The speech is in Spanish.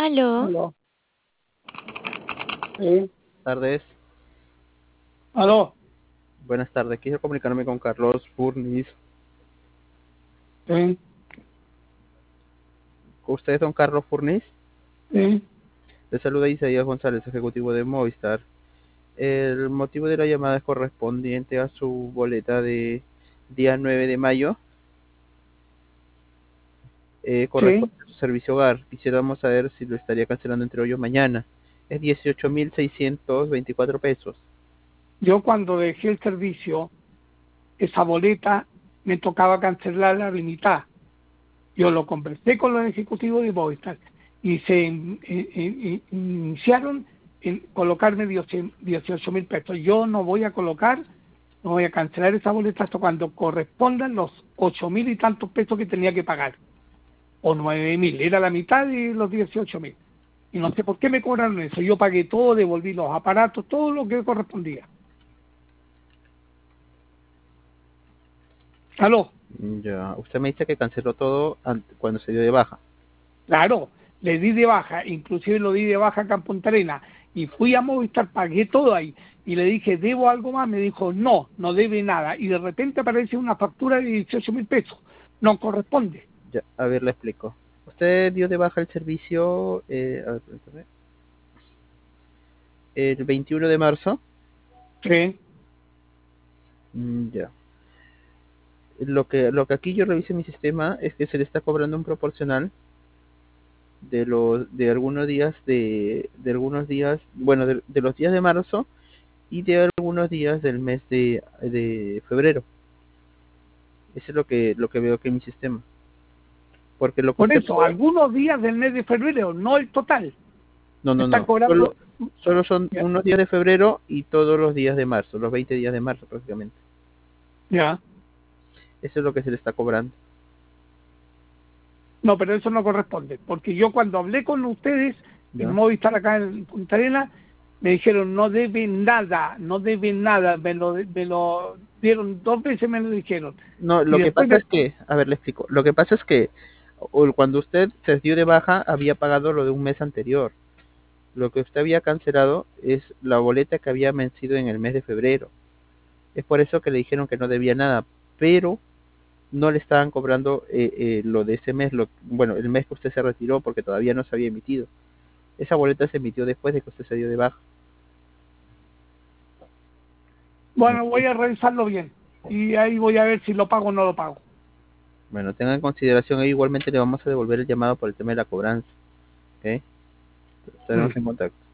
Aló, Aló. Sí. Tardes, Aló. buenas tardes. Quisiera comunicarme con Carlos Furnis. Sí. ¿Usted es don Carlos Furnis? Sí. Le saluda Isaías González, ejecutivo de Movistar. El motivo de la llamada es correspondiente a su boleta de día 9 de mayo. Sí. Corresponde a su servicio hogar. Quisiéramos saber si lo estaría cancelando entre hoy o mañana. Es 18.624 pesos. Yo cuando dejé el servicio, esa boleta me tocaba cancelarla a la mitad. Yo lo conversé con los ejecutivos de Movistar y se iniciaron en colocarme 18.000 pesos. Yo no voy a colocar, no voy a cancelar esa boleta hasta cuando correspondan los 8.000 y tantos pesos que tenía que pagar. O 9.000, era la mitad de los 18.000. Y no sé por qué me cobraron eso. Yo pagué todo, devolví los aparatos, todo lo que correspondía. Aló, Ya, usted me dice que canceló todo cuando se dio de baja. claro, le di de baja, inclusive lo di de baja acá en Punta Arenas, y fui a Movistar, pagué todo ahí, y le dije, ¿debo algo más? Me dijo, no, no debe nada, y de repente aparece una factura de 18.000 pesos, no corresponde. Ya, a ver, le explico. Usted dio de baja el servicio a ver, permítame, el 21 de marzo. Sí, Ya. Lo que aquí yo reviso en mi sistema es que se le está cobrando un proporcional de algunos días de algunos días, bueno, de los días de marzo y de algunos días del mes de febrero. Eso es lo que veo aquí en mi sistema. Porque lo que por usted eso, pagó, algunos días del mes de febrero, no el total, no, me no, están no, solo, cobrando, solo son ya, unos días de febrero y todos los días de marzo, los 20 días de marzo prácticamente. ya. Eso es lo que se le está cobrando. No, pero eso no corresponde, porque yo cuando hablé con ustedes en ¿Ya? Movistar acá en Punta Arenas, me dijeron no deben nada, no deben nada, me lo dieron 2 veces, me lo dijeron. No, Y lo que después, pasa es que, a ver, le explico. Lo que pasa es que cuando usted se dio de baja, había pagado lo de un mes anterior. Lo que usted había cancelado es la boleta que había vencido en el mes de febrero. Es por eso que le dijeron que no debía nada, pero no le estaban cobrando lo de ese mes, bueno, el mes que usted se retiró porque todavía no se había emitido. Esa boleta se emitió después de que usted se dio de baja. bueno, Ok. voy a revisarlo bien y ahí voy a ver si lo pago o no lo pago. Bueno, tenga en consideración, igualmente le vamos a devolver el llamado por el tema de la cobranza. ¿Ok? Mm. Estaremos en contacto.